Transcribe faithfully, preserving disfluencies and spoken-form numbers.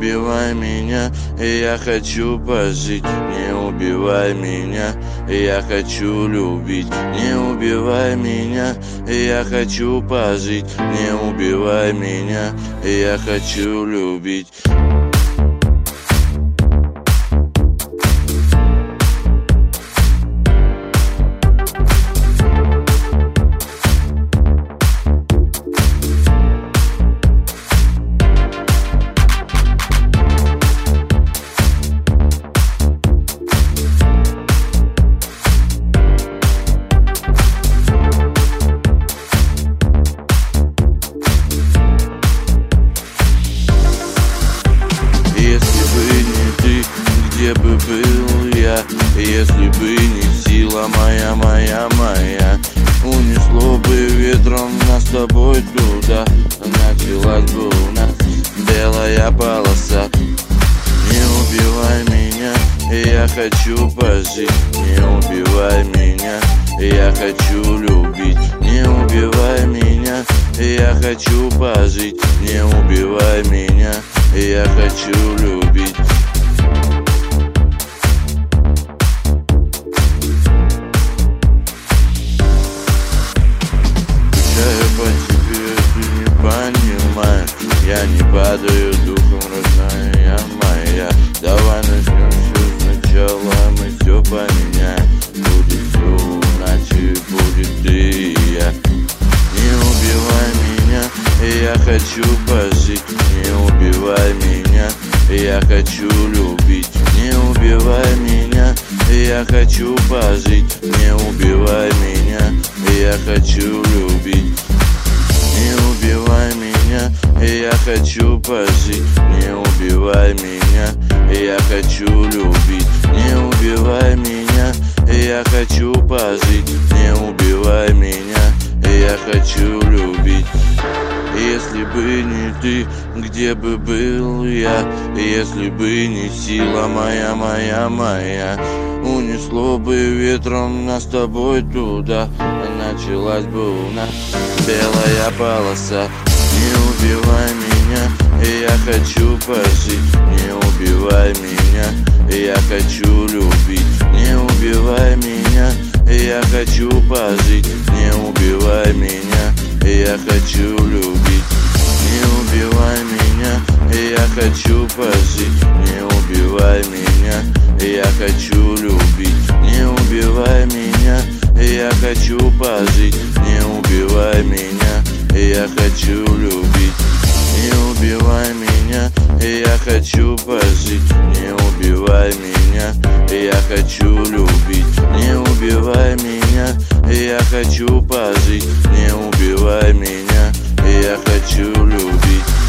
убивай меня, я хочу пожить. Не убивай меня, я хочу любить. Не убивай меня, я хочу пожить. Не убивай меня, я хочу любить. Где бы был я, если бы не сила моя, моя, моя? Унесло бы ветром нас с тобой туда. Началась бы у нас белая полоса. Не убивай меня, я хочу пожить. Не убивай меня, я хочу любить. Не убивай меня, я хочу пожить. Не убивай меня, я хочу любить. Я не падаю духом, родная моя. Давай начнем все сначала, мы все поменяем. Будет все иначе, будет ты и я. Не убивай меня, я хочу пожить. Не убивай меня, я хочу любить. Не убивай меня, я хочу пожить. Не убивай меня, я хочу любить. Не убивай меня, я хочу пожить. Не убивай меня, я хочу любить. Не убивай меня, я хочу пожить. Не убивай меня, я хочу любить. Если бы не ты, где бы был я? Если бы не сила моя, моя, моя. Унесло бы ветром нас с тобой туда. Началась бы у нас белая полоса. Не убивай меня, я хочу пожить. Не убивай меня, я хочу любить. Не убивай меня, я хочу пожить. Не убивай меня, я хочу любить. Не убивай меня, я хочу пожить. Не убивай меня, я хочу любить. Не убивай меня, я хочу пожить. Не убивай меня, я хочу любить. Не убивай меня, я хочу пожить. Не убивай меня, я хочу любить. Не убивай меня, я хочу пожить. Не убивай меня, я хочу любить.